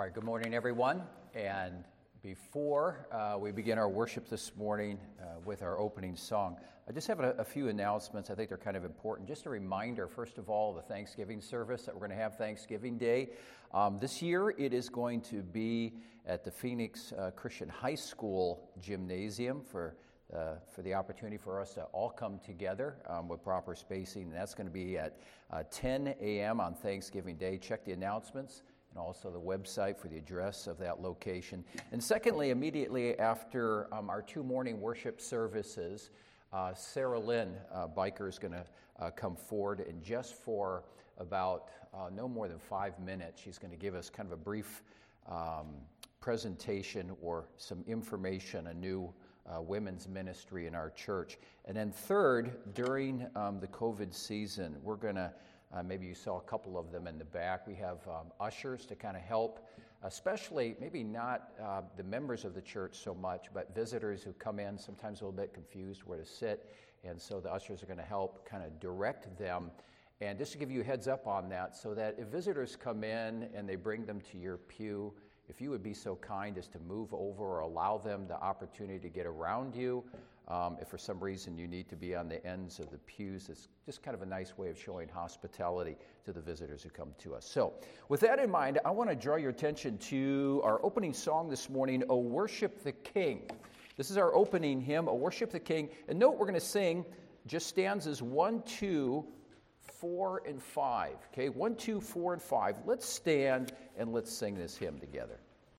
right, good morning, everyone. And before we begin our worship this morning with our opening song, I just have a few announcements. I think they're kind of important. Just a reminder, first of all, the Thanksgiving service that we're going to have Thanksgiving Day. This year, it is going to be at the Phoenix Christian High School gymnasium for the opportunity for us to all come together with proper spacing. And that's going to be at 10 a.m. on Thanksgiving Day. Check the announcements and also the website for the address of that location. And secondly, immediately after our two morning worship services, Sarah Lynn, biker, is going to come forward, and just for about no more than 5 minutes, she's going to give us kind of a brief presentation or some information, a new women's ministry in our church. And then third, during the COVID season, we're going to, maybe you saw a couple of them in the back, we have ushers to kind of help, especially maybe not the members of the church so much, but visitors who come in sometimes a little bit confused where to sit. And so the ushers are going to help kind of direct them. And just to give you a heads up on that, so that if visitors come in and they bring them to your pew, if you would be so kind as to move over or allow them the opportunity to get around you. If for some reason you need to be on the ends of the pews, it's just kind of a nice way of showing hospitality to the visitors who come to us. So with that in mind, I want to draw your attention to our opening song this morning, O Worship the King. This is our opening hymn, O Worship the King. And note we're going to sing just stanzas 1, 2, 4, and 5. Okay, 1, 2, 4, and 5. Let's stand and let's sing this hymn together.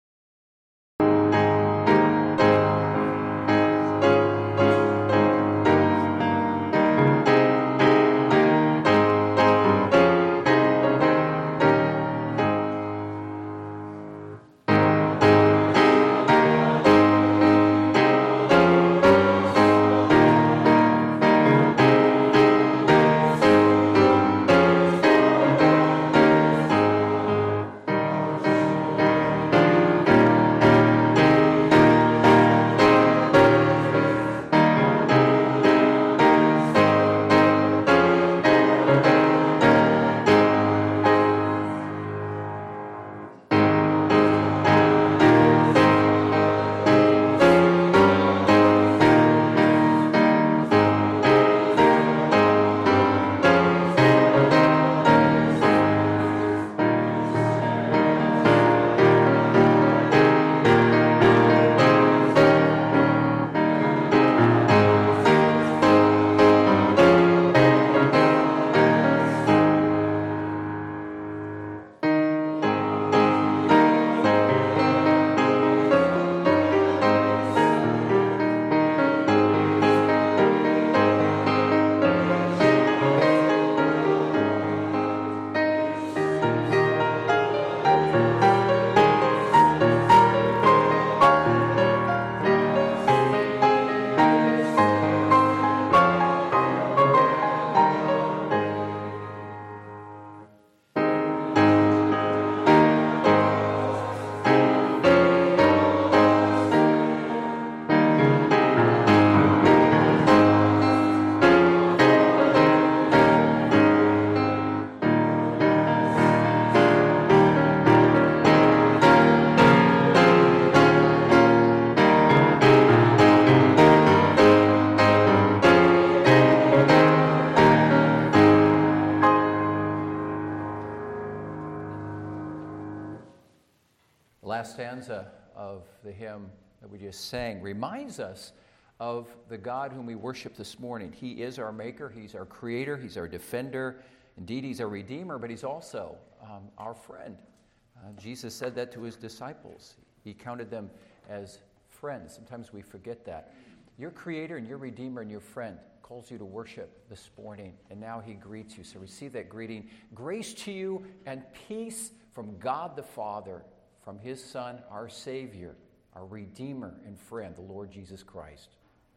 Last stanza of the hymn that we just sang reminds us of the God whom we worship this morning. He is our maker, he's our creator, he's our defender. Indeed, he's our redeemer, but he's also our friend. Jesus said that to his disciples. He counted them as friends. Sometimes we forget that. Your creator and your redeemer and your friend calls you to worship this morning, and now he greets you. So receive that greeting. Grace to you and peace from God the Father, from his Son, our Savior, our Redeemer and friend, the Lord Jesus Christ.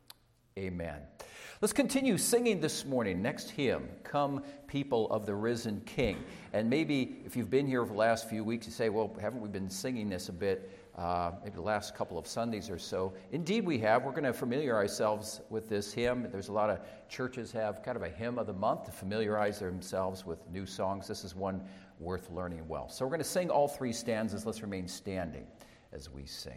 Amen. Let's continue singing this morning. Next hymn, Come People of the Risen King. And maybe if you've been here over the last few weeks, you say, well, haven't we been singing this a bit? maybe the last couple of Sundays or so. Indeed, we have. We're going to familiarize ourselves with this hymn. There's a lot of churches have kind of a hymn of the month to familiarize themselves with new songs. This is one worth learning well. So we're going to sing all three stanzas. Let's remain standing as we sing.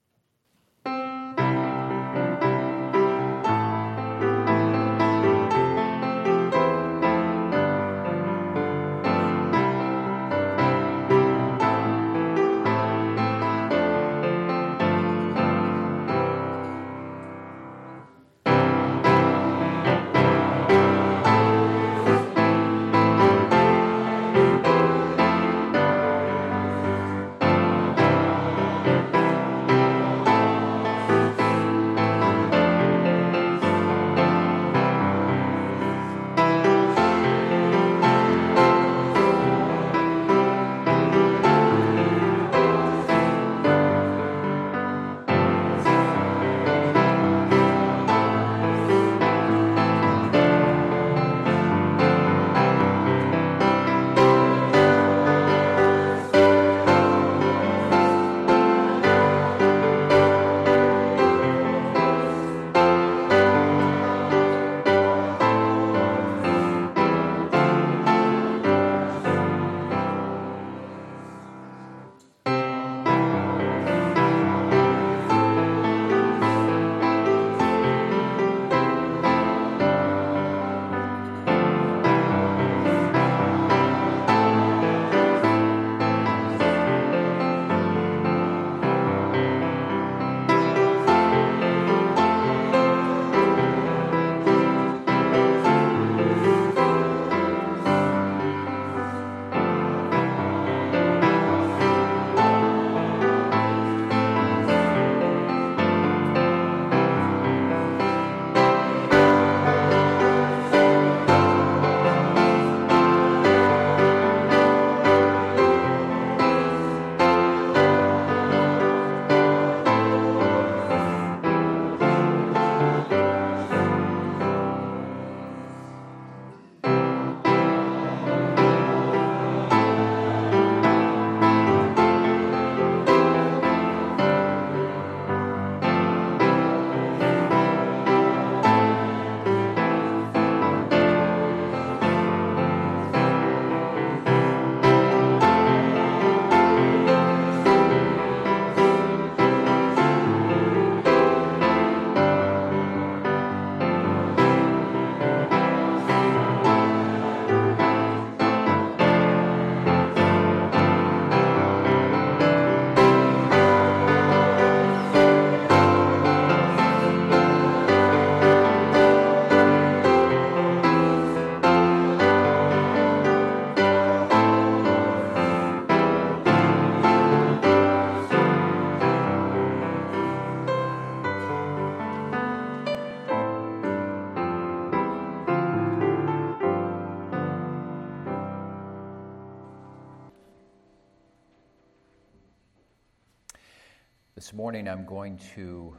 This morning I'm going to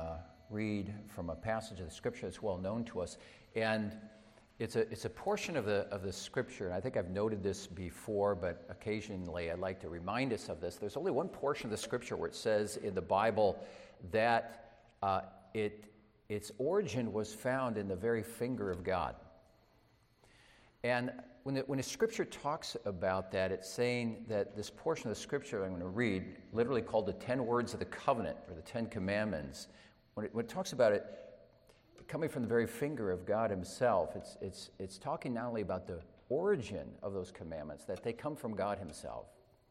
read from a passage of the Scripture that's well known to us, and it's a portion of the Scripture, and I think I've noted this before, but occasionally I'd like to remind us of this. There's only one portion of the Scripture where it says in the Bible that its origin was found in the very finger of God. And when the Scripture talks about that, it's saying that this portion of the Scripture I'm going to read, literally called the 10 Words of the Covenant, or the 10 Commandments, when it talks about it coming from the very finger of God himself, it's talking not only about the origin of those commandments, that they come from God himself,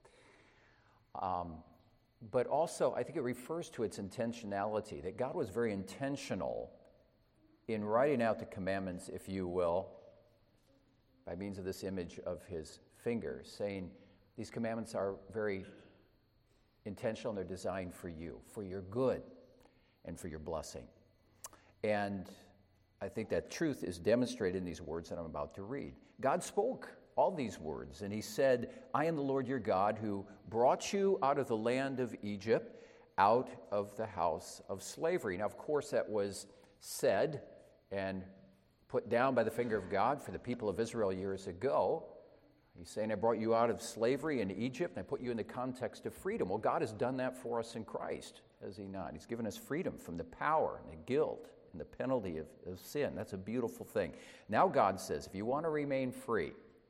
but also I think it refers to its intentionality, that God was very intentional in writing out the commandments, if you will, by means of this image of his finger, saying these commandments are very intentional and they're designed for you, for your good and for your blessing. And I think that truth is demonstrated in these words that I'm about to read. God spoke all these words, and he said, I am the Lord your God who brought you out of the land of Egypt, out of the house of slavery. Now, of course, that was said and put down by the finger of God for the people of Israel years ago. He's saying, I brought you out of slavery in Egypt, and I put you in the context of freedom. Well, God has done that for us in Christ, has he not? He's given us freedom from the power and the guilt and the penalty of sin. That's a beautiful thing. Now God says, if you want to remain free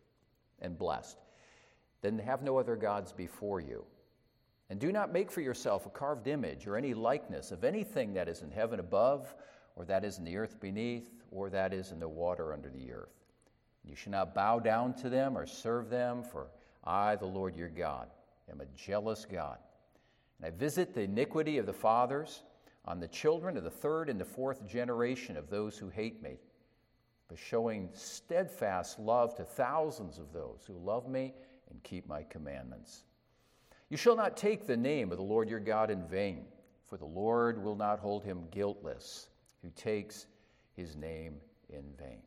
and blessed, then have no other gods before you. And do not make for yourself a carved image or any likeness of anything that is in heaven above, or that is in the earth beneath, or that is in the water under the earth. You shall not bow down to them or serve them, for I, the Lord your God, am a jealous God. And I visit the iniquity of the fathers on the children of the third and the fourth generation of those who hate me, but showing steadfast love to thousands of those who love me and keep my commandments. You shall not take the name of the Lord your God in vain, for the Lord will not hold him guiltless who takes his name in vain.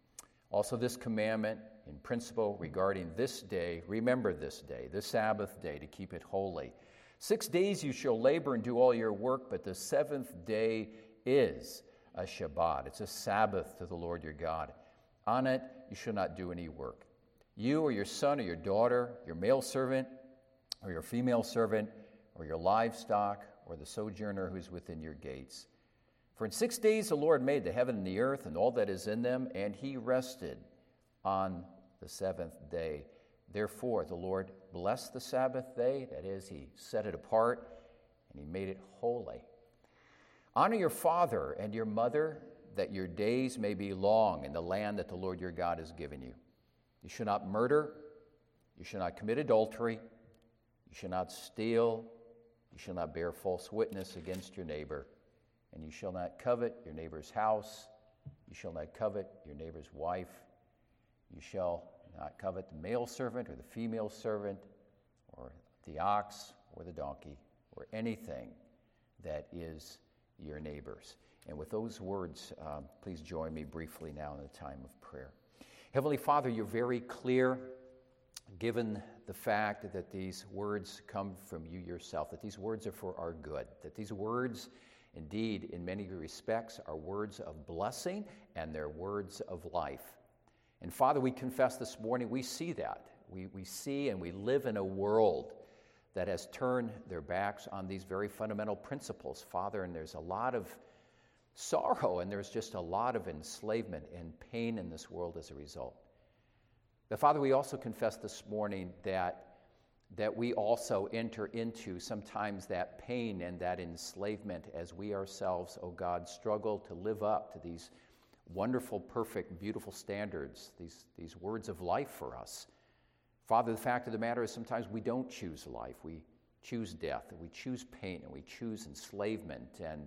Also, this commandment in principle regarding this day, remember this day, the Sabbath day, to keep it holy. 6 days you shall labor and do all your work, but the seventh day is a Shabbat. It's a Sabbath to the Lord your God. On it you shall not do any work. You or your son or your daughter, your male servant or your female servant, or your livestock, or the sojourner who is within your gates. For in 6 days the Lord made the heaven and the earth and all that is in them, and he rested on the seventh day. Therefore the Lord blessed the Sabbath day, that is, he set it apart, and he made it holy. Honor your father and your mother, that your days may be long in the land that the Lord your God has given you. You shall not murder, you shall not commit adultery, you shall not steal, you shall not bear false witness against your neighbor, and you shall not covet your neighbor's house, you shall not covet your neighbor's wife, you shall not covet the male servant or the female servant, or the ox or the donkey, or anything that is your neighbor's. And with those words, please join me briefly now in the time of prayer. Heavenly Father, you're very clear, given the fact that these words come from you yourself, that these words are for our good, that these words, indeed, in many respects, are words of blessing and they're words of life. And Father, we confess this morning, we see that. We see and we live in a world that has turned their backs on these very fundamental principles, Father, and there's a lot of sorrow and there's just a lot of enslavement and pain in this world as a result. But Father, we also confess this morning that we also enter into sometimes that pain and that enslavement as we ourselves, oh God, struggle to live up to these wonderful, perfect, beautiful standards, these words of life for us. Father, the fact of the matter is sometimes we don't choose life. We choose death, and we choose pain, and we choose enslavement. And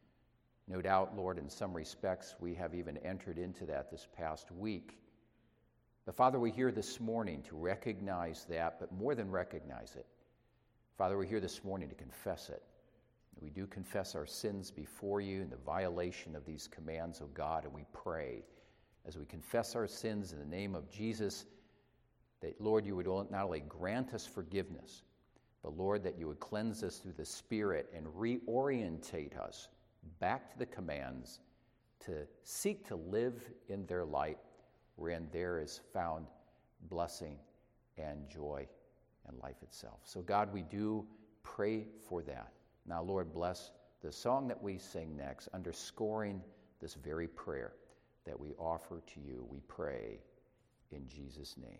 no doubt, Lord, in some respects, we have even entered into that this past week. But Father, we're here this morning to recognize that, but more than recognize it. Father, we're here this morning to confess it. We do confess our sins before you in the violation of these commands, O God, and we pray as we confess our sins in the name of Jesus that, Lord, you would not only grant us forgiveness, but, Lord, that you would cleanse us through the Spirit and reorientate us back to the commands to seek to live in their light, wherein there is found blessing and joy and life itself. So, God, we do pray for that. Now, Lord, bless the song that we sing next, underscoring this very prayer that we offer to you. We pray in Jesus' name.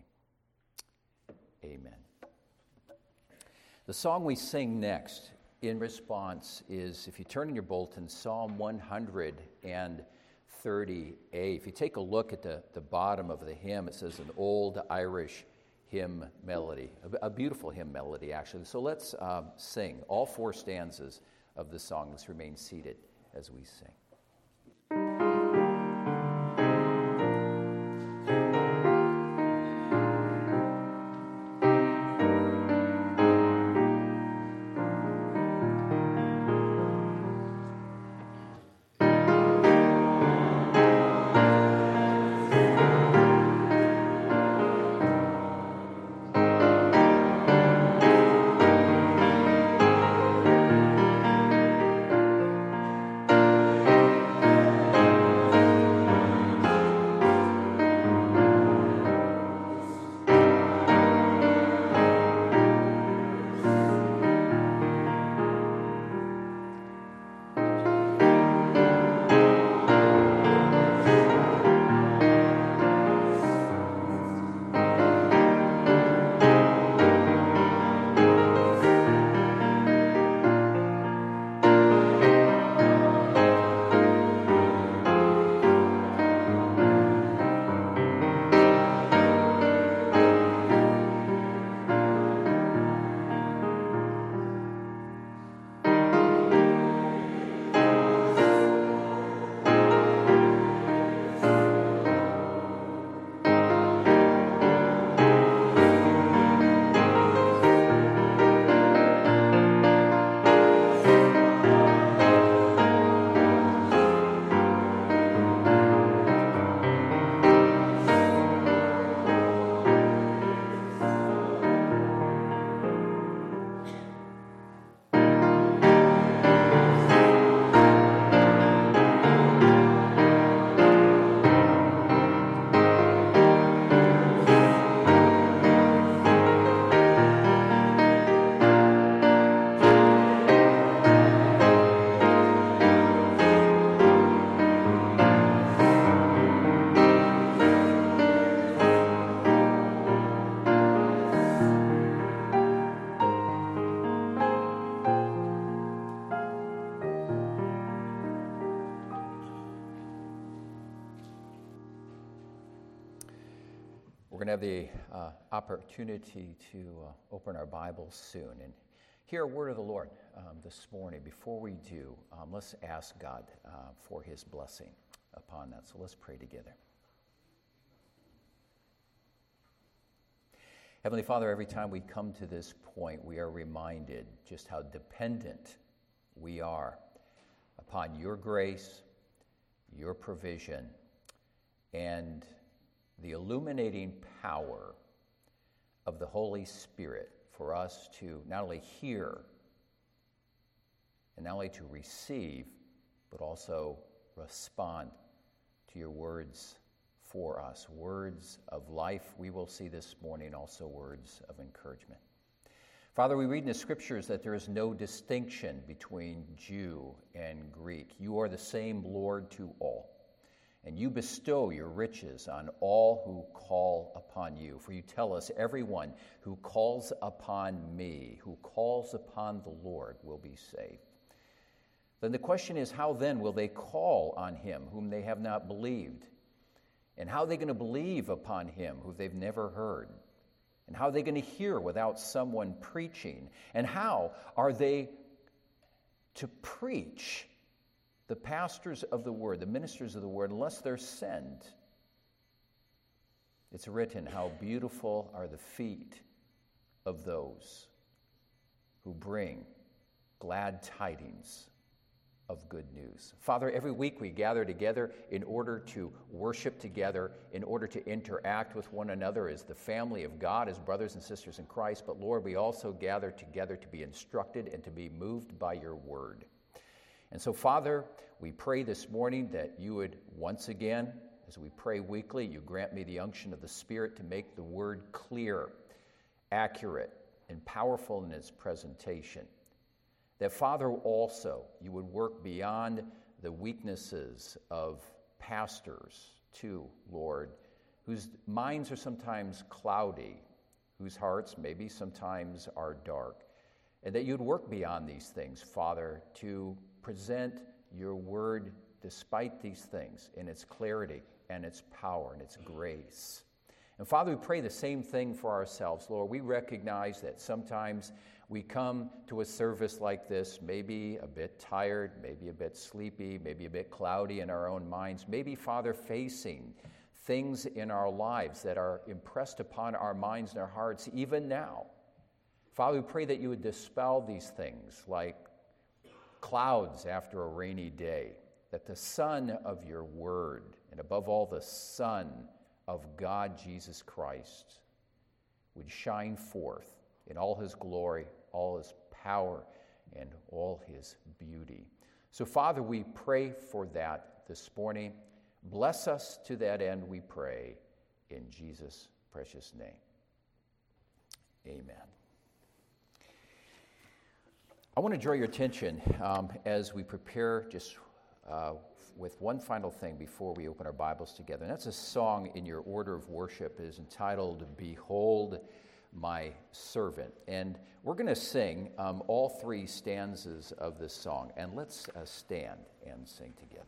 Amen. The song we sing next in response is, if you turn in your bulletin, Psalm 130a. If you take a look at the bottom of the hymn, it says an old Irish hymn melody, a beautiful hymn melody, actually. So let's sing all four stanzas of the song. Let's remain seated as we sing. We're going to have the opportunity to open our Bibles soon and hear a word of the Lord this morning. Before we do, let's ask God for his blessing upon that. So let's pray together. Heavenly Father, every time we come to this point, we are reminded just how dependent we are upon your grace, your provision, and the illuminating power of the Holy Spirit for us to not only hear and not only to receive, but also respond to your words for us. Words of life we will see this morning, also words of encouragement. Father, we read in the scriptures that there is no distinction between Jew and Greek. You are the same Lord to all. And you bestow your riches on all who call upon you. For you tell us, everyone who calls upon me, who calls upon the Lord, will be saved. Then the question is, how then will they call on him whom they have not believed? And how are they going to believe upon him who they've never heard? And how are they going to hear without someone preaching? And how are they to preach, the pastors of the word, the ministers of the word, unless they're sent? It's written, how beautiful are the feet of those who bring glad tidings of good news. Father, every week we gather together in order to worship together, in order to interact with one another as the family of God, as brothers and sisters in Christ. But Lord, we also gather together to be instructed and to be moved by your word. And so, Father, we pray this morning that you would once again, as we pray weekly, you grant me the unction of the Spirit to make the word clear, accurate, and powerful in its presentation. That, Father, also you would work beyond the weaknesses of pastors too, Lord, whose minds are sometimes cloudy, whose hearts maybe sometimes are dark. And that you'd work beyond these things, Father, to present your word despite these things in its clarity and its power and its grace. And Father, we pray the same thing for ourselves, Lord. We recognize that sometimes we come to a service like this, maybe a bit tired, maybe a bit sleepy, maybe a bit cloudy in our own minds, maybe, Father, facing things in our lives that are impressed upon our minds and our hearts even now. Father, we pray that you would dispel these things like clouds after a rainy day, that the sun of your word, and above all the Son of God, Jesus Christ, would shine forth in all his glory, all his power, and all his beauty. So, Father, we pray for that this morning. Bless us to that end, we pray, in Jesus' precious name. Amen. I want to draw your attention as we prepare just with one final thing before we open our Bibles together. And that's a song in your order of worship. It is entitled, Behold My Servant. And we're going to sing all three stanzas of this song. And let's stand and sing together.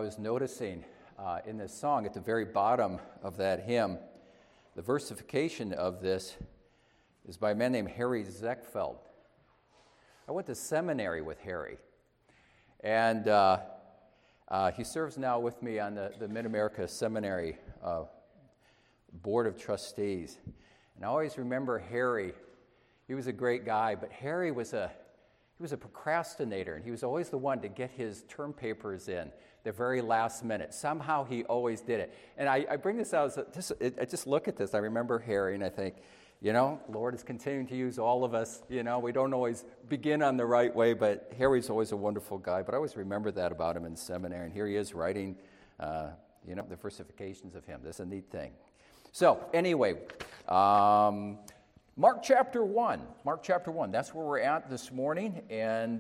was noticing in this song at the very bottom of that hymn, the versification of this is by a man named Harry Zechfeld. I went to seminary with Harry, and he serves now with me on the Mid-America Seminary Board of Trustees. And I always remember Harry. He was a great guy, but Harry was a procrastinator, and he was always the one to get his term papers in the very last minute. Somehow he always did it. And I bring this out, I just look at this. I remember Harry, and I think, Lord is continuing to use all of us. We don't always begin on the right way, but Harry's always a wonderful guy. But I always remember that about him in seminary, and here he is writing, the versifications of him. That's a neat thing. So, anyway, Mark chapter 1. Mark chapter 1. That's where we're at this morning. And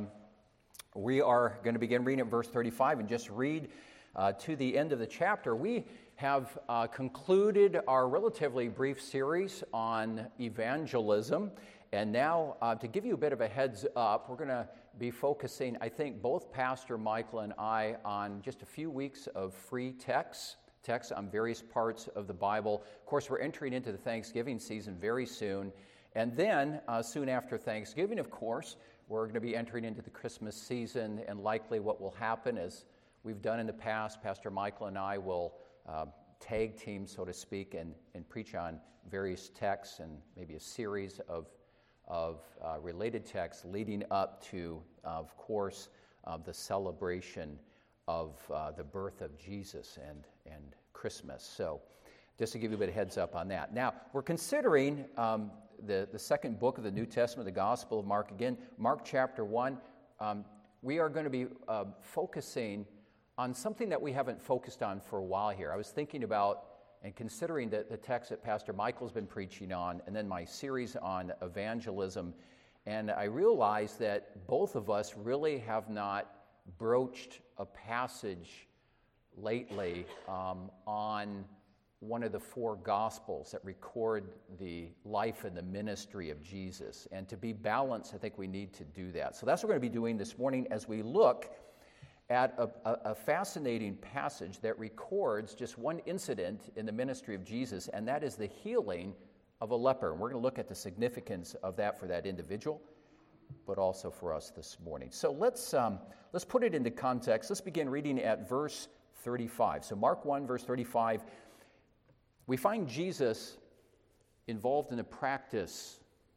we are going to begin reading at verse 35 and just read to the end of the chapter. We have concluded our relatively brief series on evangelism. And now, to give you a bit of a heads up, we're going to be focusing, I think, both Pastor Michael and I on just a few weeks of free texts on various parts of the Bible. Of course, we're entering into the Thanksgiving season very soon. And then, soon after Thanksgiving, of course, we're going to be entering into the Christmas season. And likely what will happen is we've done in the past, Pastor Michael and I will tag team, so to speak, and preach on various texts and maybe a series of related texts leading up to, of course, the celebration of the birth of Jesus and Christmas. So just to give you a bit of heads up on that. Now, we're considering the second book of the New Testament, the Gospel of Mark. Again, Mark chapter 1. We are going to be focusing on something that we haven't focused on for a while here. I was thinking about and considering the text that Pastor Michael's been preaching on, and then my series on evangelism, and I realized that both of us really have not broached a passage lately on one of the four Gospels that record the life and the ministry of Jesus. And to be balanced, I think we need to do that. So that's what we're going to be doing this morning as we look at a fascinating passage that records just one incident in the ministry of Jesus, and that is the healing of a leper. And we're going to look at the significance of that for that individual, but also for us this morning. So let's put it into context. Let's begin reading at verse 35. So Mark 1, verse 35, we find Jesus involved in the practice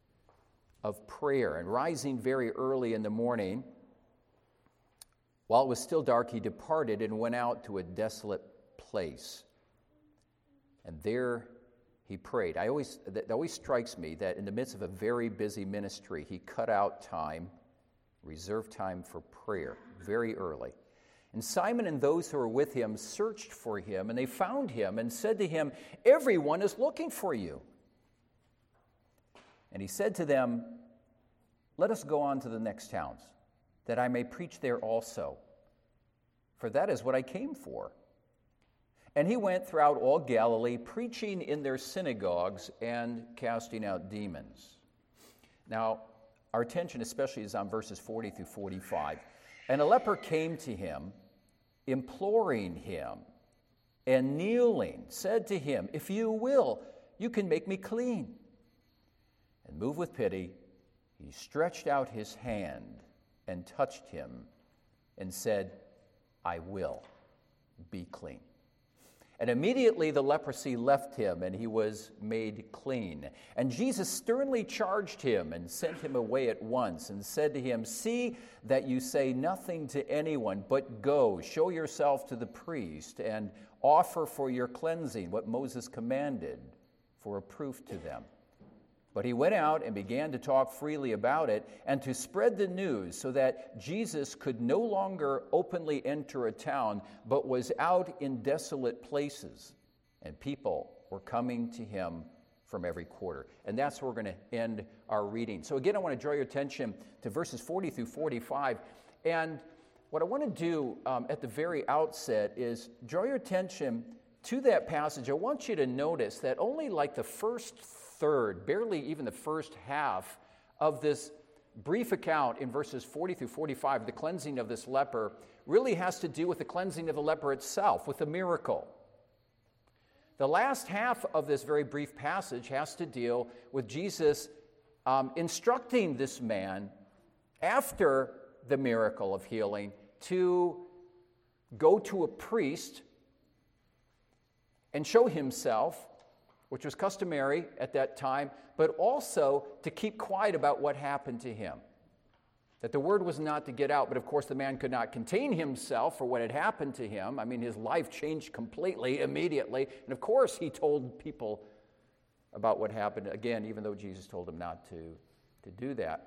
of prayer, and rising very early in the morning, while it was still dark, he departed and went out to a desolate place. And there he prayed. That always strikes me that in the midst of a very busy ministry, he cut out time, reserved time for prayer very early. And Simon and those who were with him searched for him, and they found him and said to him, "Everyone is looking for you." And he said to them, "Let us go on to the next towns, that I may preach there also, for that is what I came for." And he went throughout all Galilee, preaching in their synagogues and casting out demons. Now, our attention especially is on verses 40 through 45. And a leper came to him, imploring him, and kneeling, said to him, "If you will, you can make me clean." And moved with pity, he stretched out his hand and touched him and said, "I will, be clean." And immediately the leprosy left him, and he was made clean. And Jesus sternly charged him and sent him away at once and said to him, "See that you say nothing to anyone, but go, show yourself to the priest, and offer for your cleansing what Moses commanded for a proof to them." But he went out and began to talk freely about it and to spread the news, so that Jesus could no longer openly enter a town, but was out in desolate places, and people were coming to him from every quarter. And that's where we're going to end our reading. So again, I want to draw your attention to verses 40 through 45. And what I want to do at the very outset is draw your attention to that passage. I want you to notice that only like the first third, barely even the first half of this brief account in verses 40 through 45, the cleansing of this leper, really has to do with the cleansing of the leper itself, with the miracle. The last half of this very brief passage has to deal with Jesus instructing this man after the miracle of healing to go to a priest and show himself, which was customary at that time, but also to keep quiet about what happened to him. That the word was not to get out, but of course the man could not contain himself for what had happened to him. I mean, his life changed completely, immediately, and of course he told people about what happened, again, even though Jesus told him not to do that.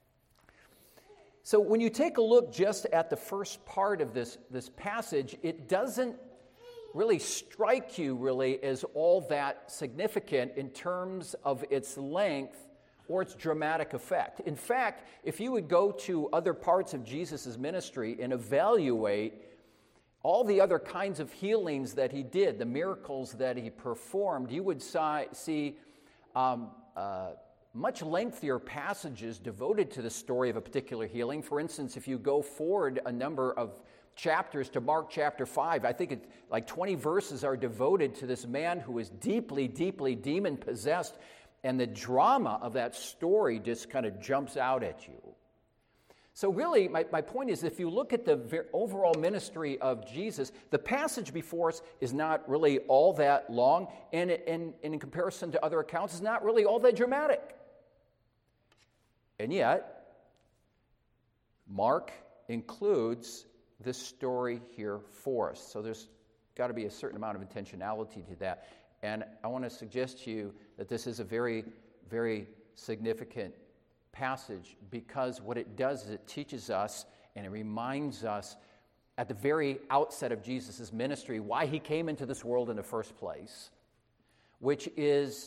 So when you take a look just at the first part of this passage, it doesn't really strike you really as all that significant in terms of its length or its dramatic effect. In fact, if you would go to other parts of Jesus' ministry and evaluate all the other kinds of healings that he did, the miracles that he performed, you would see much lengthier passages devoted to the story of a particular healing. For instance, if you go forward a number of chapters to Mark chapter 5, I think like 20 verses are devoted to this man who is deeply, deeply demon-possessed, and the drama of that story just kind of jumps out at you. So really, my point is, if you look at the overall ministry of Jesus, the passage before us is not really all that long, and in comparison to other accounts, is not really all that dramatic. And yet, Mark includes this story here for us. So there's got to be a certain amount of intentionality to that. And I want to suggest to you that this is a very, very significant passage, because what it does is it teaches us and it reminds us at the very outset of Jesus' ministry why he came into this world in the first place, which is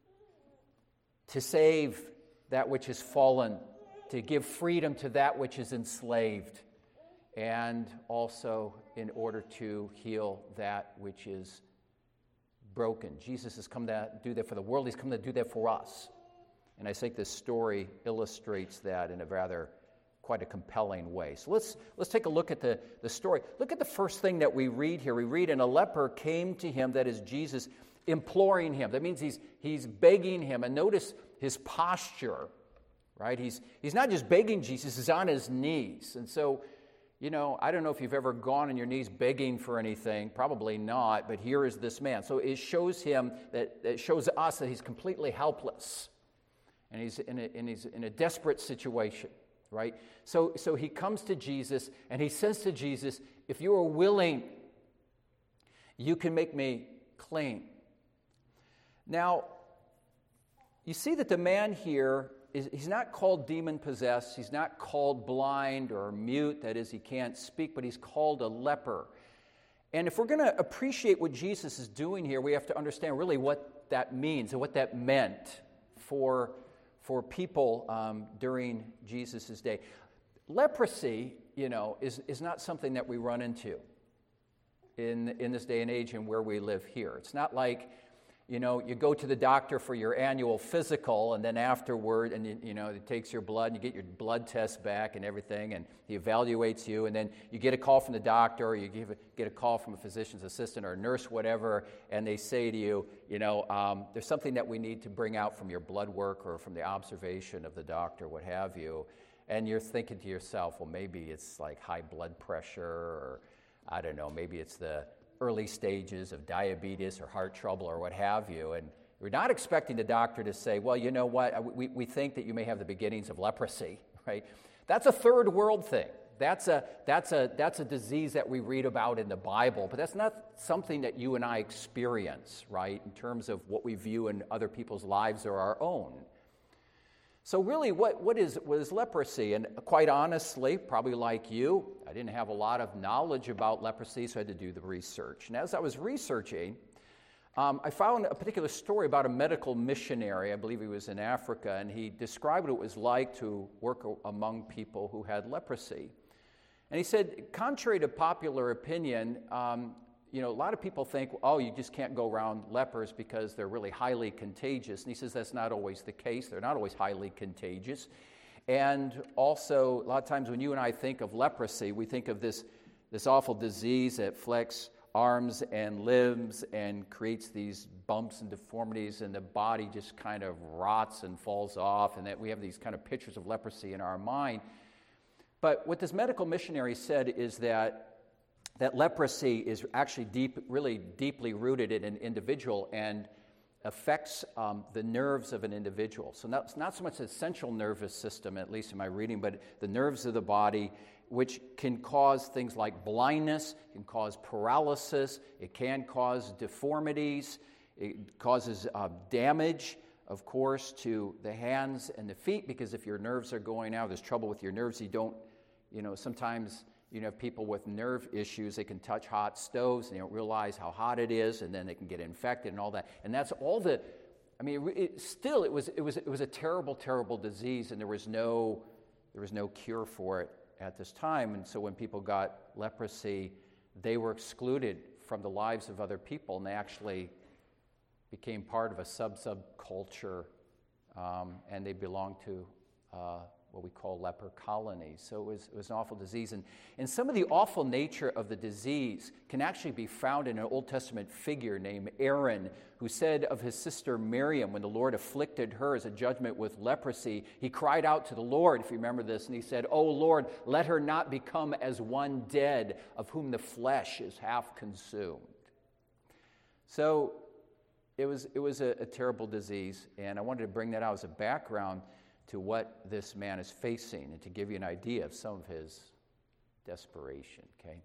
to save that which is fallen, to give freedom to that which is enslaved, and also in order to heal that which is broken. Jesus has come to do that for the world. He's come to do that for us. And I think this story illustrates that in a rather quite a compelling way. So let's take a look at the story. Look at the first thing that we read here. We read, and a leper came to him, that is Jesus, imploring him. That means he's begging him. And notice his posture, right? He's not just begging Jesus, he's on his knees. And so, I don't know if you've ever gone on your knees begging for anything. Probably not, but here is this man. So it shows us that he's completely helpless. And he's in a desperate situation, right? So he comes to Jesus, and he says to Jesus, if you are willing, you can make me clean. Now, you see that the man here, he's not called demon-possessed, he's not called blind or mute, that is, he can't speak, but he's called a leper. And if we're going to appreciate what Jesus is doing here, we have to understand really what that means and what that meant for people during Jesus' day. Leprosy, is not something that we run into in this day and age and where we live here. It's not like, you go to the doctor for your annual physical, and then afterward, and it takes your blood, and you get your blood test back and everything, and he evaluates you, and then you get a call from the doctor, or you get a call from a physician's assistant or a nurse, whatever, and they say to you, there's something that we need to bring out from your blood work or from the observation of the doctor, what have you, and you're thinking to yourself, well, maybe it's like high blood pressure, or I don't know, maybe it's the early stages of diabetes or heart trouble or what have you, and you're not expecting the doctor to say, well, you know what, we think that you may have the beginnings of leprosy, right? That's a third world thing. That's a disease that we read about in the Bible, but that's not something that you and I experience, right, in terms of what we view in other people's lives or our own. So really, what is leprosy? And quite honestly, probably like you, I didn't have a lot of knowledge about leprosy, so I had to do the research. And as I was researching, I found a particular story about a medical missionary. I believe he was in Africa, and he described what it was like to work among people who had leprosy. And he said, contrary to popular opinion, a lot of people think, oh, you just can't go around lepers because they're really highly contagious. And he says that's not always the case. They're not always highly contagious. And also, a lot of times when you and I think of leprosy, we think of this this awful disease that afflicts arms and limbs and creates these bumps and deformities, and the body just kind of rots and falls off, and that we have these kind of pictures of leprosy in our mind. But what this medical missionary said is that leprosy is actually really deeply rooted in an individual and affects the nerves of an individual. So not so much the central nervous system, at least in my reading, but the nerves of the body, which can cause things like blindness, can cause paralysis, it can cause deformities, it causes damage, of course, to the hands and the feet, because if your nerves are going out, there's trouble with your nerves, sometimes have people with nerve issues, they can touch hot stoves and they don't realize how hot it is, and then they can get infected and all that. And that's all it was a terrible, terrible disease, and there was no cure for it at this time. And so when people got leprosy, they were excluded from the lives of other people, and they actually became part of a subculture, and they belonged to what we call leper colonies. So it was an awful disease. And some of the awful nature of the disease can actually be found in an Old Testament figure named Aaron, who said of his sister Miriam, when the Lord afflicted her as a judgment with leprosy, he cried out to the Lord, if you remember this, and he said, "O Lord, let her not become as one dead, of whom the flesh is half consumed." So it was a terrible disease, and I wanted to bring that out as a background to what this man is facing and to give you an idea of some of his desperation, okay?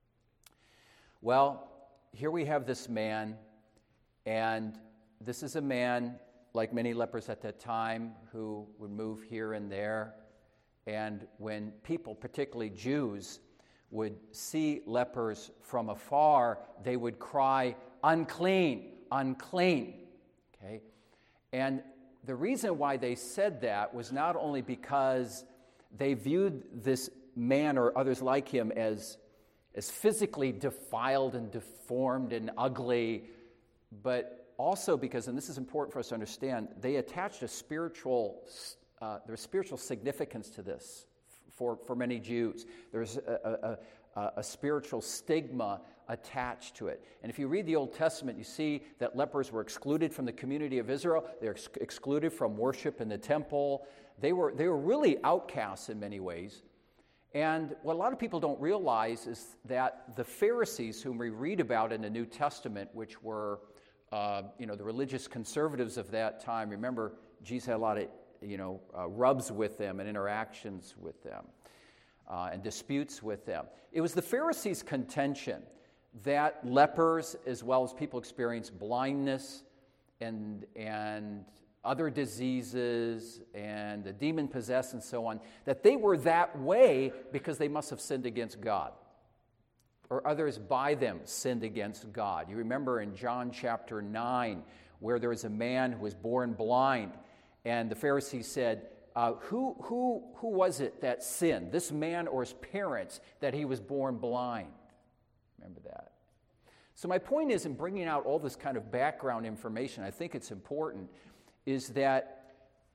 Well, here we have this man, and this is a man, like many lepers at that time, who would move here and there, and when people, particularly Jews, would see lepers from afar, they would cry, "Unclean, unclean," okay? And the reason why they said that was not only because they viewed this man or others like him as physically defiled and deformed and ugly, but also because, and this is important for us to understand, they attached a spiritual significance to this for many Jews. There's a spiritual stigma attached to it. And if you read the Old Testament, you see that lepers were excluded from the community of Israel. They're excluded from worship in the temple. They were really outcasts in many ways. And what a lot of people don't realize is that the Pharisees, whom we read about in the New Testament, which were the religious conservatives of that time, remember, Jesus had a lot of rubs with them and interactions with them and disputes with them. It was the Pharisees' contention that lepers, as well as people experience blindness and other diseases and the demon-possessed and so on, that they were that way because they must have sinned against God, or others by them sinned against God. You remember in John chapter 9, where there was a man who was born blind, and the Pharisees said, who was it that sinned, this man or his parents, that he was born blind? Remember that. So my point is, in bringing out all this kind of background information, I think it's important, is that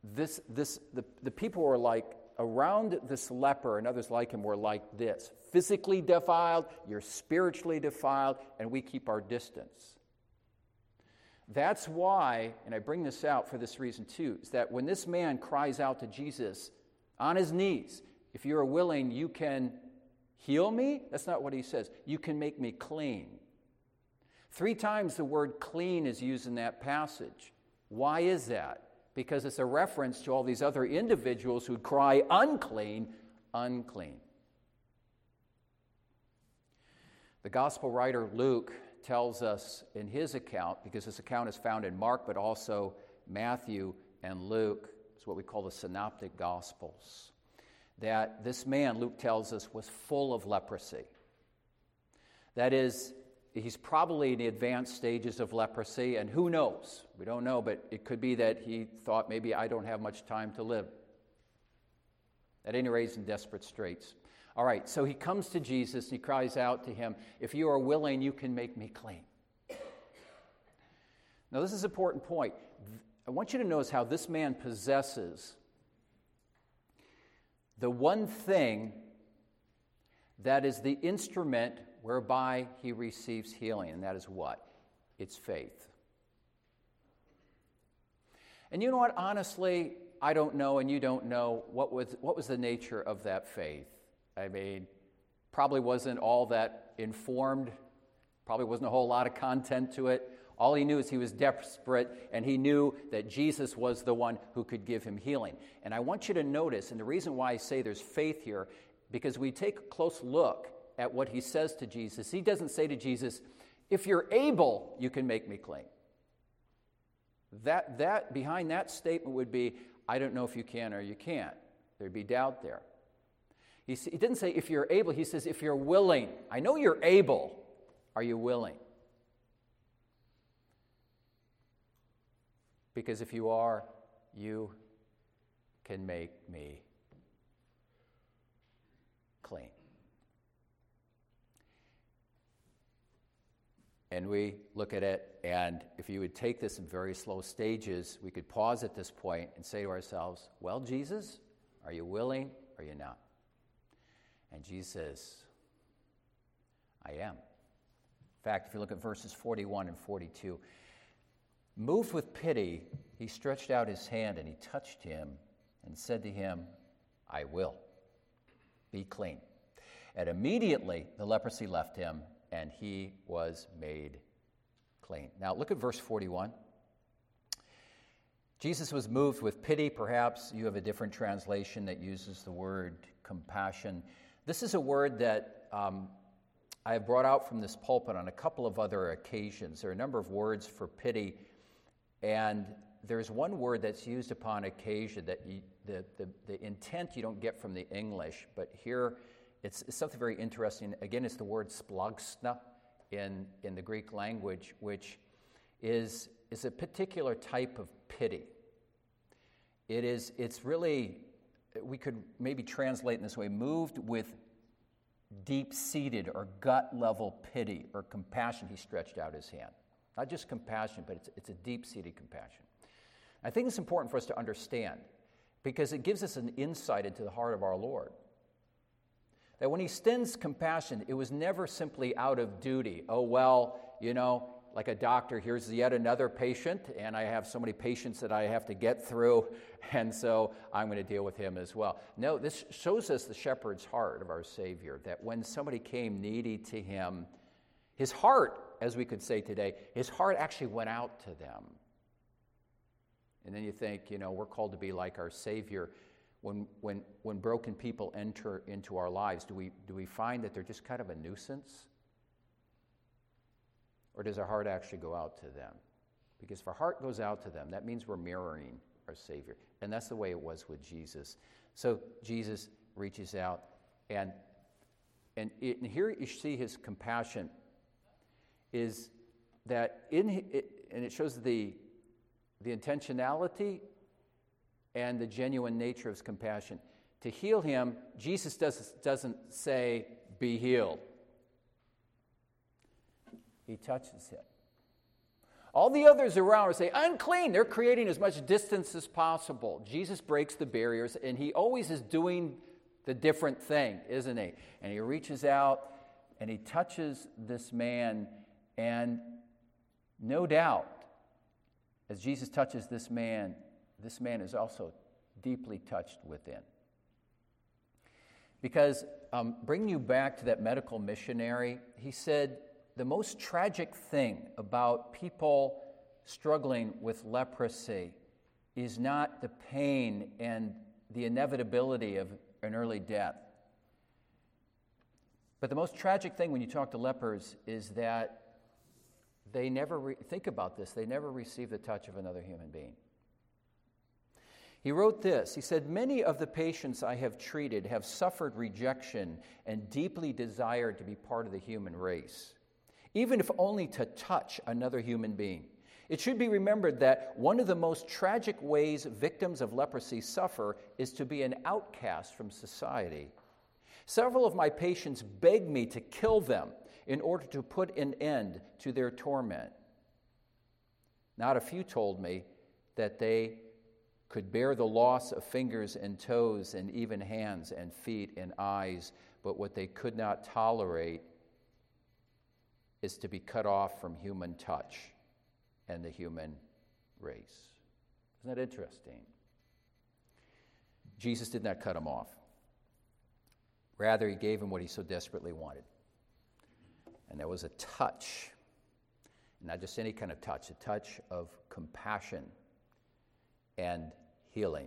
the people were like around this leper and others like him were like this: physically defiled, you're spiritually defiled, and we keep our distance. That's why, and I bring this out for this reason too, is that when this man cries out to Jesus on his knees, "If you are willing, you can heal me," that's not what he says. "You can make me clean." 3 times the word clean is used in that passage. Why is that? Because it's a reference to all these other individuals who cry, "Unclean, unclean." The gospel writer Luke tells us in his account, because this account is found in Mark, but also Matthew and Luke, it's what we call the synoptic gospels, that this man, Luke tells us, was full of leprosy. That is, he's probably in the advanced stages of leprosy, and who knows? We don't know, but it could be that he thought, maybe I don't have much time to live. At any rate, he's in desperate straits. All right, so he comes to Jesus, and he cries out to him, "If you are willing, you can make me clean." Now, this is an important point. I want you to notice how this man possesses the one thing That is the instrument whereby he receives healing. And that is what? It's faith. And you know what? Honestly, I don't know and you don't know what was the nature of that faith. I mean, probably wasn't all that informed. Probably wasn't a whole lot of content to it. All he knew is he was desperate, and he knew that Jesus was the one who could give him healing. And I want you to notice, and the reason why I say there's faith here, because we take a close look at what he says to Jesus. He doesn't say to Jesus, if you're able, you can make me clean. That behind that statement would be, I don't know if you can or you can't. There'd be doubt there. He didn't say if you're able. He says if you're willing. I know you're able. Are you willing? Because if you are, you can make me clean. And we look at it, and if you would take this in very slow stages, we could pause at this point and say to ourselves, well, Jesus, are you willing or are you not? And Jesus says, I am. In fact, if you look at verses 41 and 42, moved with pity, he stretched out his hand and he touched him and said to him, I will. Be clean. And immediately the leprosy left him and he was made clean. Now look at verse 41. Jesus was moved with pity. Perhaps you have a different translation that uses the word compassion. This is a word that I have brought out from this pulpit on a couple of other occasions. There are a number of words for pity, and there's one word that's used upon occasion that the intent you don't get from the English, but here it's something very interesting. Again, it's the word splagsna in the Greek language, which is a particular type of pity. It's really, we could maybe translate in this way, moved with deep-seated or gut-level pity or compassion, he stretched out his hand. Not just compassion, but it's a deep-seated compassion. I think it's important for us to understand because it gives us an insight into the heart of our Lord. That when he extends compassion, it was never simply out of duty. Oh, well, like a doctor, here's yet another patient, and I have so many patients that I have to get through, and so I'm going to deal with him as well. No, this shows us the shepherd's heart of our Savior, that when somebody came needy to him, his heart, as we could say today, his heart actually went out to them. And then you think, we're called to be like our Savior. When broken people enter into our lives, do we find that they're just kind of a nuisance? Or does our heart actually go out to them? Because if our heart goes out to them, that means we're mirroring our Savior. And that's the way it was with Jesus. So Jesus reaches out, and here you see his compassion is that and it shows the intentionality and the genuine nature of his compassion. To heal him, Jesus doesn't say, be healed. He touches him. All the others around are saying, unclean. They're creating as much distance as possible. Jesus breaks the barriers, and he always is doing the different thing, isn't he? And he reaches out, and he touches this man, and no doubt, as Jesus touches this man is also deeply touched within. Because bringing you back to that medical missionary, he said, the most tragic thing about people struggling with leprosy is not the pain and the inevitability of an early death. But the most tragic thing when you talk to lepers is that they never, think about this, they never receive the touch of another human being. He wrote this, he said, many of the patients I have treated have suffered rejection and deeply desired to be part of the human race, even if only to touch another human being. It should be remembered that one of the most tragic ways victims of leprosy suffer is to be an outcast from society. Several of my patients begged me to kill them in order to put an end to their torment. Not a few told me that they could bear the loss of fingers and toes and even hands and feet and eyes, but what they could not tolerate is to be cut off from human touch and the human race. Isn't that interesting? Jesus did not cut him off. Rather, he gave him what he so desperately wanted. And that was a touch. Not just any kind of touch, a touch of compassion and healing.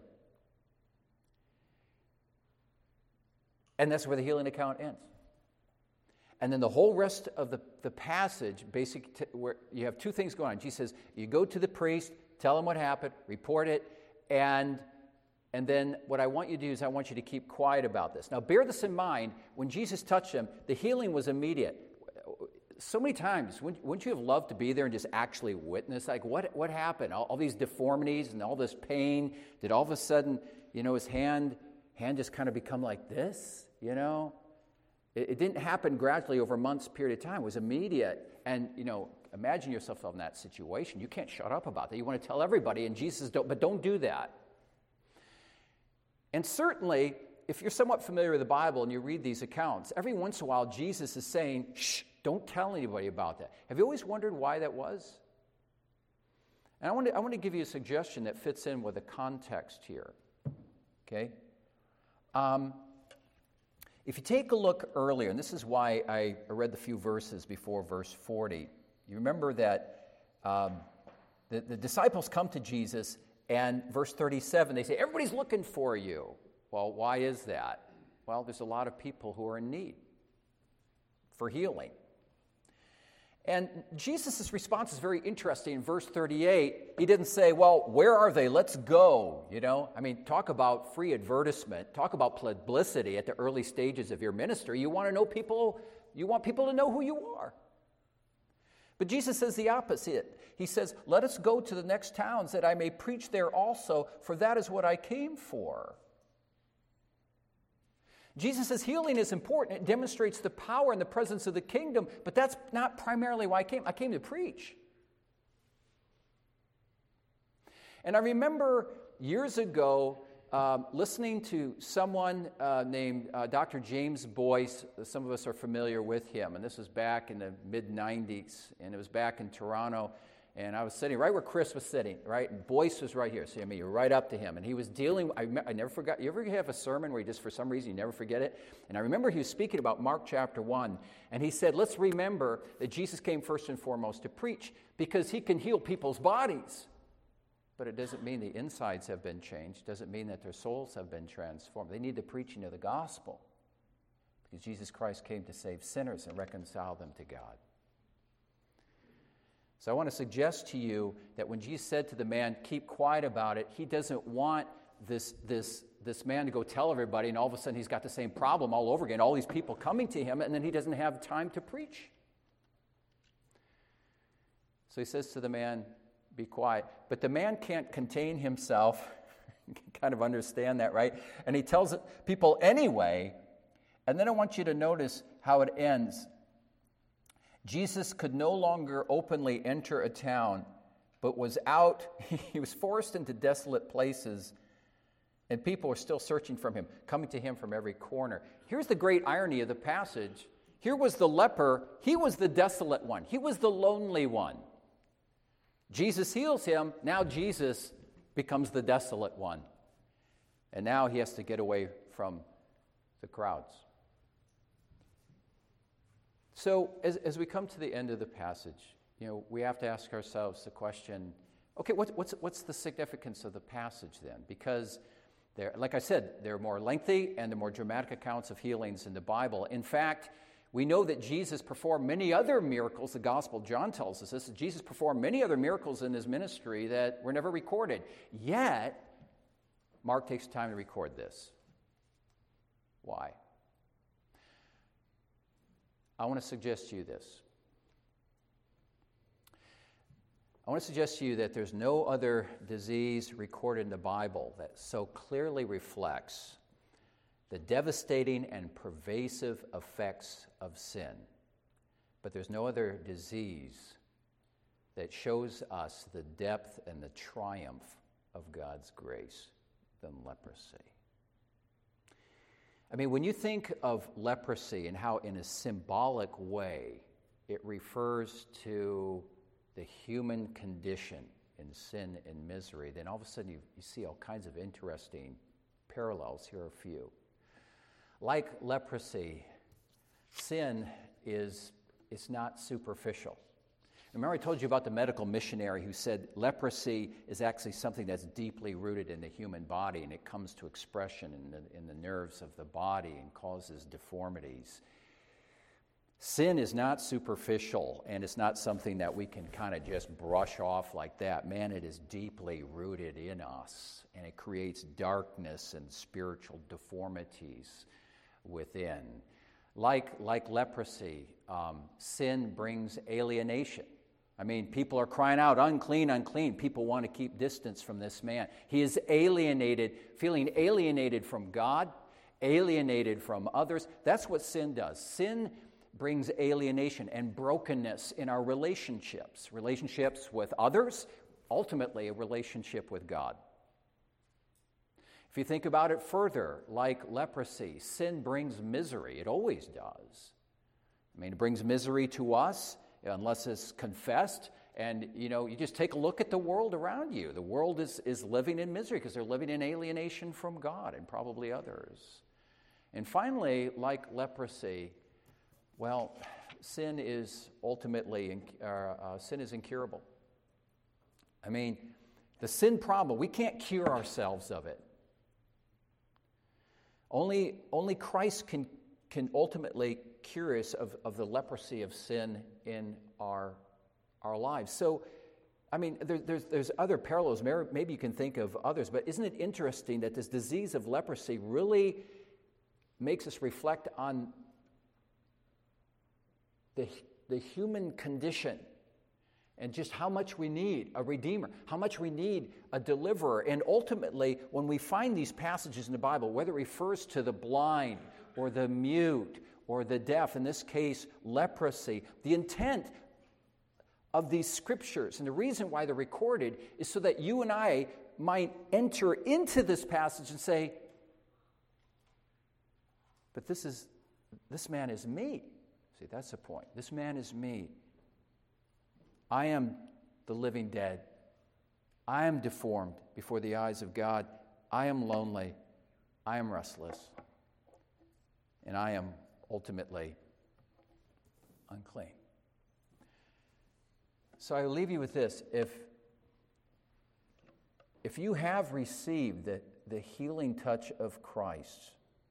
And that's where the healing account ends. And then the whole rest of the passage, where you have two things going on. Jesus says, you go to the priest, tell him what happened, report it, and then what I want you to do is I want you to keep quiet about this. Now bear this in mind, when Jesus touched him, the healing was immediate. So many times, wouldn't you have loved to be there and just actually witness? Like, what happened? All these deformities and all this pain, did all of a sudden, his hand just kind of become like this, It didn't happen gradually over months period of time. It was immediate. And, imagine yourself in that situation. You can't shut up about that. You want to tell everybody, and Jesus don't do that. And certainly, if you're somewhat familiar with the Bible and you read these accounts, every once in a while Jesus is saying, shh, don't tell anybody about that. Have you always wondered why that was? And I want to give you a suggestion that fits in with the context here. Okay? If you take a look earlier, and this is why I read the few verses before verse 40, you remember that the disciples come to Jesus, and verse 37, they say, everybody's looking for you. Well, why is that? Well, there's a lot of people who are in need for healing. And Jesus' response is very interesting. In verse 38, he didn't say, well, where are they? Let's go, talk about free advertisement. Talk about publicity at the early stages of your ministry. You want people to know who you are. But Jesus says the opposite. He says, let us go to the next towns that I may preach there also, for that is what I came for. Jesus says healing is important. It demonstrates the power and the presence of the kingdom, but that's not primarily why I came. I came to preach. And I remember years ago listening to someone named Dr. James Boyce. Some of us are familiar with him, and this was back in the mid-'90s, and it was back in Toronto. And I was sitting right where Chris was sitting, right? And Boyce was right here. So, you're right up to him. And he was dealing, I never forgot. You ever have a sermon where you just, for some reason, you never forget it? And I remember he was speaking about Mark chapter 1. And he said, let's remember that Jesus came first and foremost to preach because he can heal people's bodies. But it doesn't mean the insides have been changed. It doesn't mean that their souls have been transformed. They need the preaching of the gospel because Jesus Christ came to save sinners and reconcile them to God. So I want to suggest to you that when Jesus said to the man, keep quiet about it, he doesn't want this man to go tell everybody, and all of a sudden he's got the same problem all over again, all these people coming to him, and then he doesn't have time to preach. So he says to the man, be quiet. But the man can't contain himself. You can kind of understand that, right? And he tells people anyway, and then I want you to notice how it ends. Jesus could no longer openly enter a town, but was out. He was forced into desolate places, and people were still searching for him, coming to him from every corner. Here's the great irony of the passage. Here was the leper. He was the desolate one. He was the lonely one. Jesus heals him. Now Jesus becomes the desolate one. And now he has to get away from the crowds. So as we come to the end of the passage, we have to ask ourselves the question, okay, what's the significance of the passage then? Because, like I said, there are more lengthy and the more dramatic accounts of healings in the Bible. In fact, we know that Jesus performed many other miracles. The Gospel of John tells us this. Jesus performed many other miracles in his ministry that were never recorded. Yet, Mark takes time to record this. Why? I want to suggest to you this. I want to suggest to you that there's no other disease recorded in the Bible that so clearly reflects the devastating and pervasive effects of sin. But there's no other disease that shows us the depth and the triumph of God's grace than leprosy. I mean, when you think of leprosy and how in a symbolic way it refers to the human condition in sin and misery, then all of a sudden you see all kinds of interesting parallels. Here are a few. Like leprosy, sin is not superficial. Remember I told you about the medical missionary who said leprosy is actually something that's deeply rooted in the human body, and it comes to expression in the nerves of the body and causes deformities. Sin is not superficial, and it's not something that we can kind of just brush off like that. Man, it is deeply rooted in us, and it creates darkness and spiritual deformities within. Like leprosy, sin brings alienation. I mean, people are crying out, unclean, unclean. People want to keep distance from this man. He is alienated, feeling alienated from God, alienated from others. That's what sin does. Sin brings alienation and brokenness in our relationships with others, ultimately a relationship with God. If you think about it further, like leprosy, sin brings misery. It always does. I mean, it brings misery to us unless it's confessed. And, you just take a look at the world around you. The world is living in misery because they're living in alienation from God and probably others. And finally, like leprosy, well, sin is ultimately sin is incurable. I mean, the sin problem, we can't cure ourselves of it. Only Christ can ultimately cure us of the leprosy of sin in our lives. So, I mean, there's other parallels. Maybe you can think of others, but isn't it interesting that this disease of leprosy really makes us reflect on the human condition and just how much we need a Redeemer, how much we need a deliverer. And ultimately, when we find these passages in the Bible, whether it refers to the blind or the mute or the deaf, in this case, leprosy, the intent of these scriptures and the reason why they're recorded is so that you and I might enter into this passage and say, but this man is me. See, that's the point. This man is me. I am the living dead. I am deformed before the eyes of God. I am lonely. I am restless. And I am ultimately unclean. So I will leave you with this. If you have received the healing touch of Christ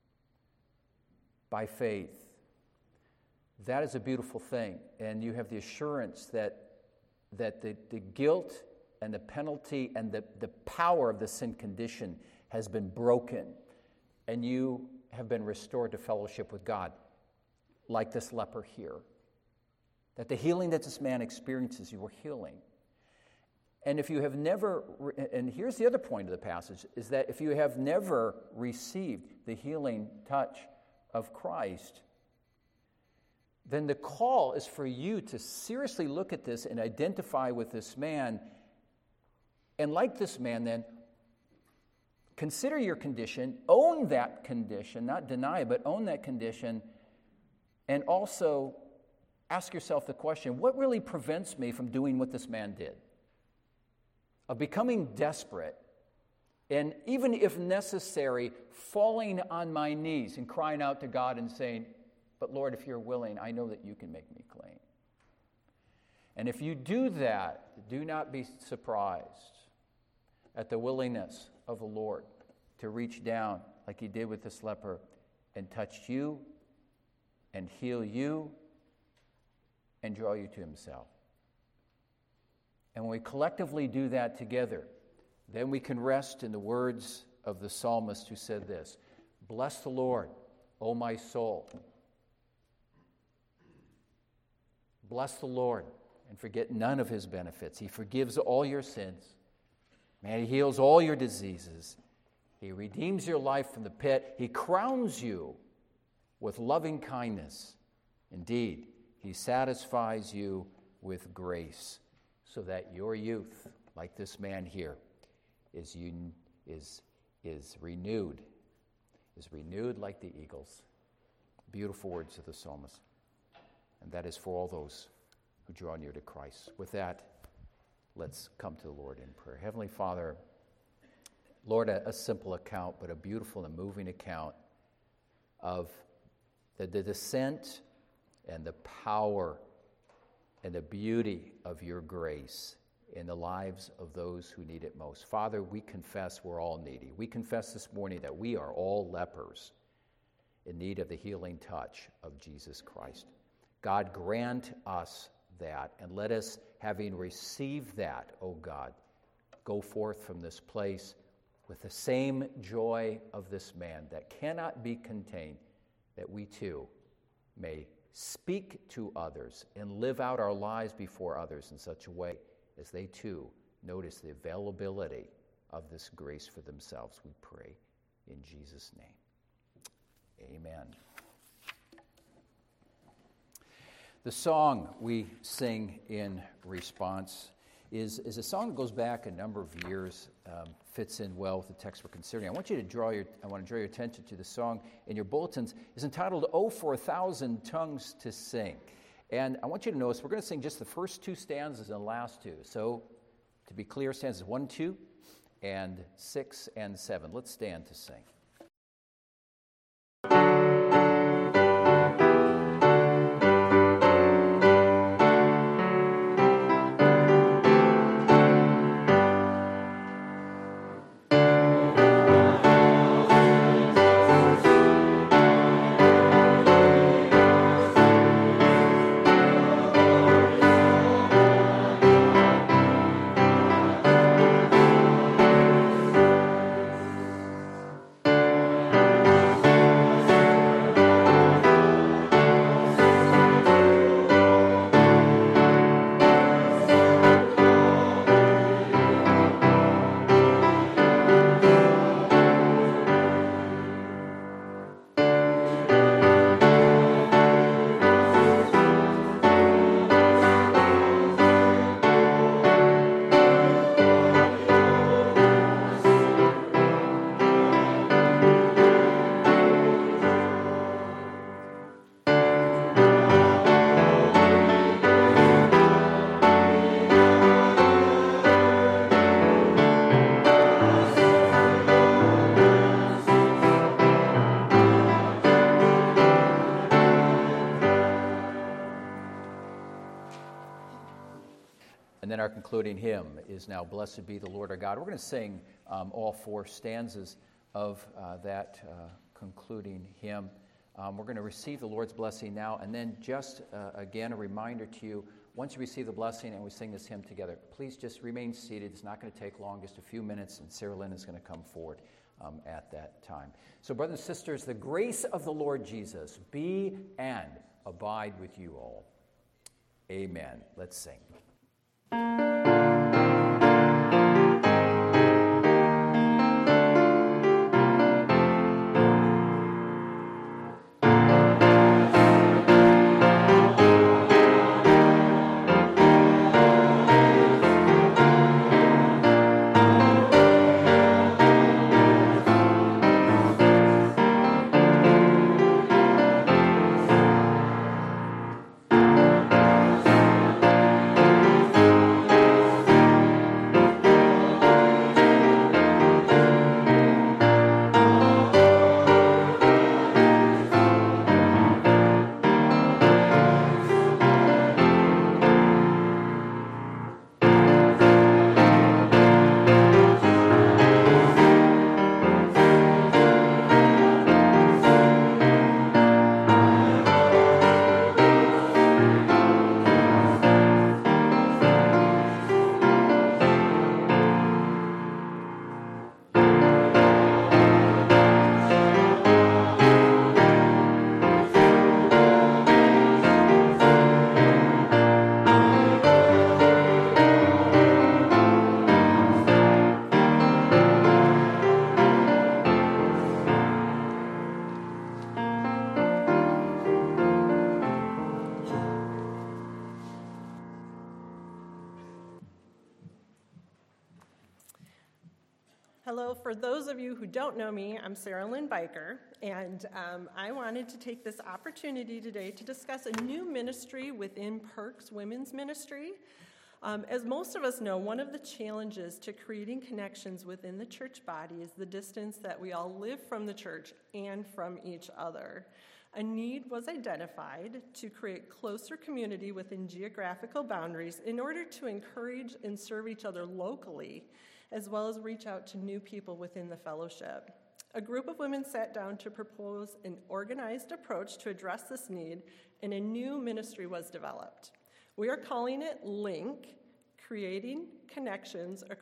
by faith, that is a beautiful thing. And you have the assurance that the guilt and the penalty and the power of the sin condition has been broken, and you have been restored to fellowship with God, like this leper here. That the healing that this man experiences, you are healing. And if you have never, and here's the other point of the passage, is that if you have never received the healing touch of Christ, then the call is for you to seriously look at this and identify with this man. And like this man, then, consider your condition, own that condition, not deny it, but own that condition, and also ask yourself the question, what really prevents me from doing what this man did? Of becoming desperate, and even if necessary, falling on my knees and crying out to God and saying, but Lord, if you're willing, I know that you can make me clean. And if you do that, do not be surprised at the willingness of the Lord to reach down like he did with this leper and touch you and heal you and draw you to himself. And when we collectively do that together, then we can rest in the words of the psalmist who said this, bless the Lord, O my soul. Bless the Lord and forget none of his benefits. He forgives all your sins. Man, he heals all your diseases. He redeems your life from the pit. He crowns you with loving kindness. Indeed, he satisfies you with grace so that your youth, like this man here, is renewed, like the eagles. Beautiful words of the psalmist. And that is for all those who draw near to Christ. With that, let's come to the Lord in prayer. Heavenly Father, Lord, a simple account, but a beautiful and moving account of the descent and the power and the beauty of your grace in the lives of those who need it most. Father, we confess we're all needy. We confess this morning that we are all lepers in need of the healing touch of Jesus Christ. God, grant us that, and let us, having received that, O God, go forth from this place with the same joy of this man that cannot be contained, that we too may speak to others and live out our lives before others in such a way as they too notice the availability of this grace for themselves, we pray in Jesus' name. Amen. The song we sing in response is a song that goes back a number of years, fits in well with the text we're considering. I want to draw your attention to the song in your bulletins. It's entitled, "Oh, for a Thousand Tongues to Sing." And I want you to notice we're going to sing just the first two stanzas and the last two. So, to be clear, stanzas 1, 2, and 6 and 7. Let's stand to sing. And then our concluding hymn is now, "Blessed Be the Lord Our God." We're going to sing all four stanzas of that concluding hymn. We're going to receive the Lord's blessing now, and then just again a reminder to you, once you receive the blessing and we sing this hymn together, please just remain seated. It's not going to take long, just a few minutes, and Sarah Lynn is going to come forward at that time. So brothers and sisters, the grace of the Lord Jesus be and abide with you all. Amen. Let's sing. for those of you who don't know me, I'm Sarah Lynn Biker, and I wanted to take this opportunity today to discuss a new ministry within Perks Women's Ministry. As most of us know, one of the challenges to creating connections within the church body is the distance that we all live from the church and from each other. A need was identified to create closer community within geographical boundaries in order to encourage and serve each other locally, as well as reach out to new people within the fellowship. A group of women sat down to propose an organized approach to address this need, and a new ministry was developed. We are calling it LINK, Creating Connections